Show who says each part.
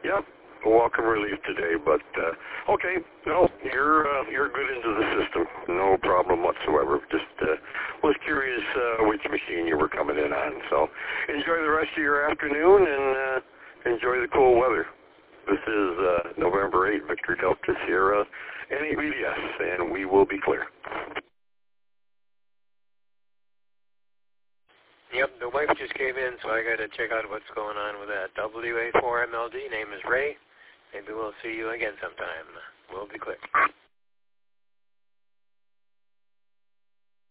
Speaker 1: Yep. Welcome relief today, but okay. No, you're good into the system. No problem whatsoever. Just was curious which machine you were coming in on. So enjoy the rest of your afternoon and enjoy the cool weather. This is November 8, Victor Delta Sierra, NABDS, and we will be clear.
Speaker 2: Yep, the wife just came in, so I got to check out what's going on with that. WA4MLD, name is Ray. Maybe we'll see you again sometime. We'll be clear.